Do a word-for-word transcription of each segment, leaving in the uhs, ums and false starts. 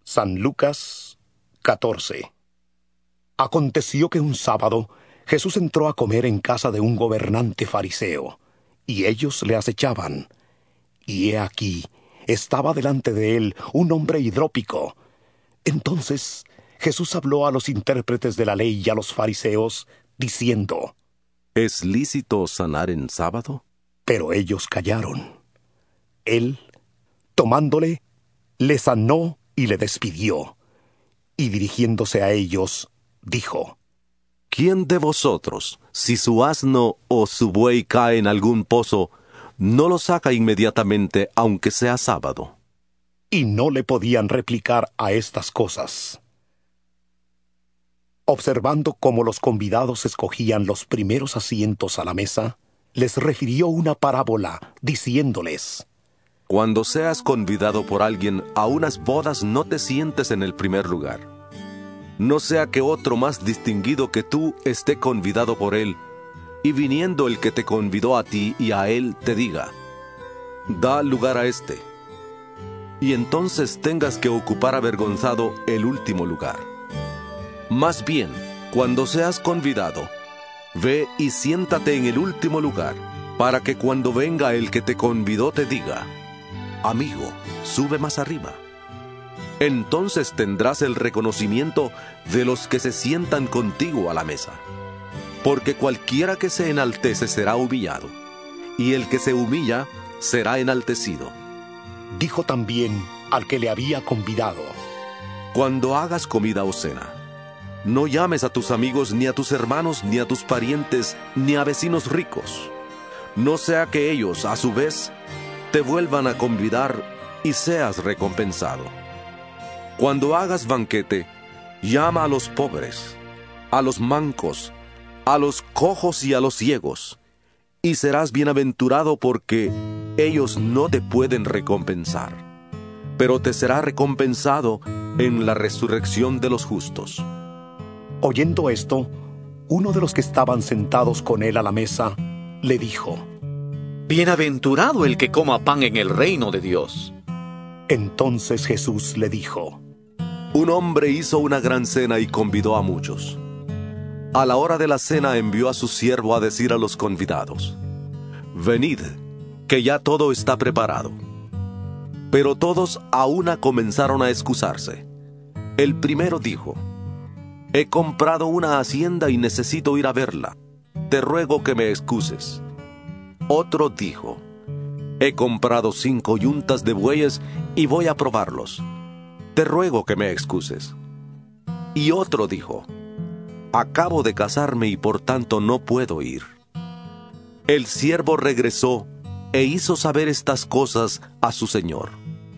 San Lucas catorce. Aconteció que un sábado Jesús entró a comer en casa de un gobernante fariseo, y ellos le acechaban. Y he aquí, estaba delante de él un hombre hidrópico. Entonces Jesús habló a los intérpretes de la ley y a los fariseos, diciendo: ¿Es lícito sanar en sábado? Pero ellos callaron. Él, tomándole, le sanó y le despidió. Y dirigiéndose a ellos, dijo: ¿Quién de vosotros, si su asno o su buey cae en algún pozo, no lo saca inmediatamente, aunque sea sábado? Y no le podían replicar a estas cosas. Observando cómo los convidados escogían los primeros asientos a la mesa, les refirió una parábola, diciéndoles: Cuando seas convidado por alguien a unas bodas, no te sientes en el primer lugar. No sea que otro más distinguido que tú esté convidado por él, y viniendo el que te convidó a ti y a él te diga: da lugar a este, y entonces tengas que ocupar avergonzado el último lugar. Más bien, cuando seas convidado, ve y siéntate en el último lugar, para que cuando venga el que te convidó te diga: amigo, sube más arriba. Entonces tendrás el reconocimiento de los que se sientan contigo a la mesa. Porque cualquiera que se enaltece será humillado, y el que se humilla será enaltecido. Dijo también al que le había convidado: Cuando hagas comida o cena, no llames a tus amigos, ni a tus hermanos, ni a tus parientes, ni a vecinos ricos, no sea que ellos, a su vez, te vuelvan a convidar y seas recompensado. Cuando hagas banquete, llama a los pobres, a los mancos, a los cojos y a los ciegos, y serás bienaventurado, porque ellos no te pueden recompensar, pero te será recompensado en la resurrección de los justos. Oyendo esto, uno de los que estaban sentados con él a la mesa le dijo: Bienaventurado el que coma pan en el reino de Dios. Entonces Jesús le dijo: Un hombre hizo una gran cena y convidó a muchos. A la hora de la cena envió a su siervo a decir a los convidados: venid, que ya todo está preparado. Pero todos a una comenzaron a excusarse. El primero dijo: he comprado una hacienda y necesito ir a verla. Te ruego que me excuses. Otro dijo: he comprado cinco yuntas de bueyes y voy a probarlos. Te ruego que me excuses. Y otro dijo: acabo de casarme y por tanto no puedo ir. El siervo regresó e hizo saber estas cosas a su señor.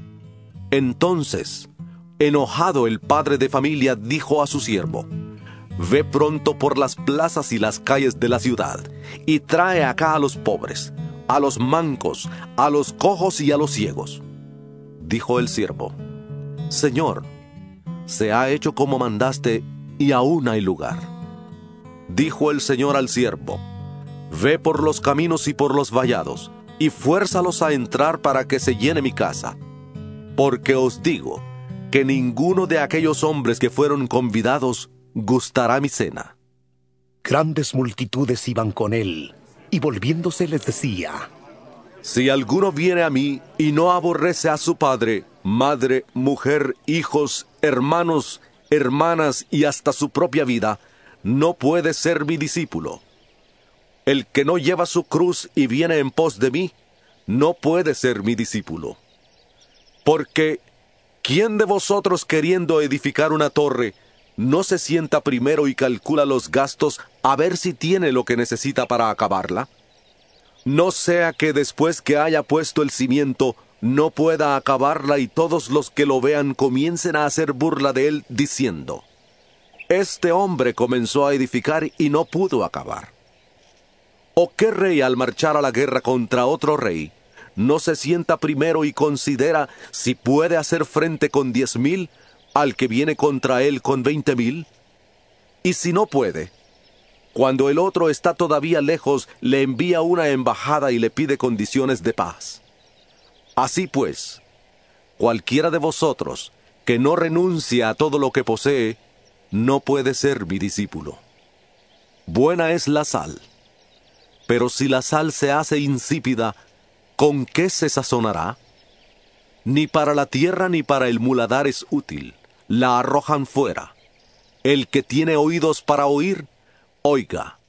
Entonces, enojado, el padre de familia dijo a su siervo: ve pronto por las plazas y las calles de la ciudad, y trae acá a los pobres, a los mancos, a los cojos y a los ciegos. Dijo el siervo: Señor, se ha hecho como mandaste, y aún hay lugar. Dijo el Señor al siervo: ve por los caminos y por los vallados, y fuérzalos a entrar para que se llene mi casa. Porque os digo que ninguno de aquellos hombres que fueron convidados gustará mi cena. Grandes multitudes iban con él, y volviéndose les decía: si alguno viene a mí y no aborrece a su padre, madre, mujer, hijos, hermanos, hermanas y hasta su propia vida, no puede ser mi discípulo. El que no lleva su cruz y viene en pos de mí, no puede ser mi discípulo. Porque, ¿quién de vosotros, queriendo edificar una torre, no se sienta primero y calcula los gastos a ver si tiene lo que necesita para acabarla? No sea que después que haya puesto el cimiento, no pueda acabarla y todos los que lo vean comiencen a hacer burla de él, diciendo: este hombre comenzó a edificar y no pudo acabar. ¿O qué rey, al marchar a la guerra contra otro rey, no se sienta primero y considera si puede hacer frente con diez mil al que viene contra él con veinte mil? Y si no puede, cuando el otro está todavía lejos, le envía una embajada y le pide condiciones de paz. Así pues, cualquiera de vosotros que no renuncia a todo lo que posee, no puede ser mi discípulo. Buena es la sal, pero si la sal se hace insípida, ¿con qué se sazonará? Ni para la tierra ni para el muladar es útil, la arrojan fuera. El que tiene oídos para oír, oiga.